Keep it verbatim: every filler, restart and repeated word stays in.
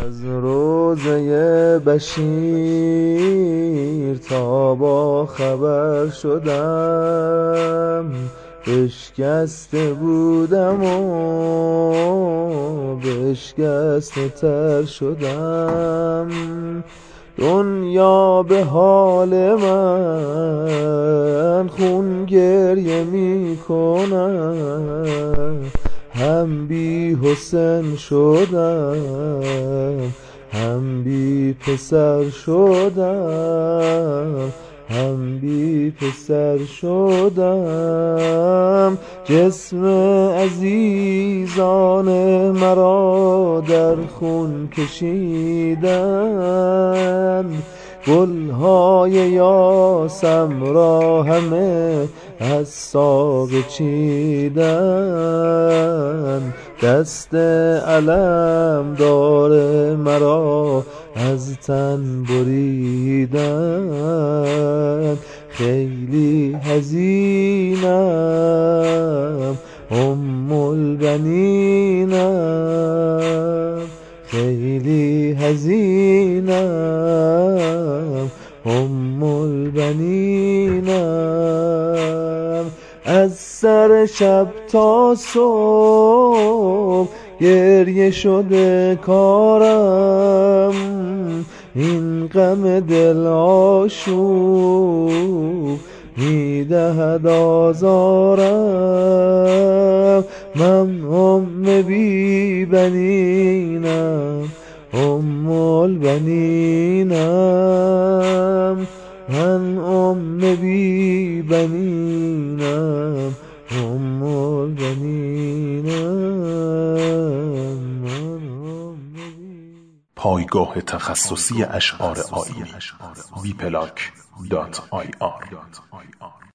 از روزه بشیر تا با خبر شدم، بشکسته بودم و بشکسته تر شدم. دنیا به حال من خون گریه می کنم، هم بی حسن شدم هم بی پسر شدم، هم بی پسر شدم. جسم عزیزان مرا در خون کشیدن، گلهای یاسم را همه از ساقه چیدن. دست علم دار مرا از تن بریدن. خیلی حزینم ام البنینم، خیلی حزینم ام البنینم. از سر شب تا صبح گریه شده کارم، این غم دل آشوب میدهد آزارم. من ام بی بنینم ام البنینم، من ام بی بنینم ام البنینم. پایگاه تخصصی اشعار آیینی وی پلاک دات آی آر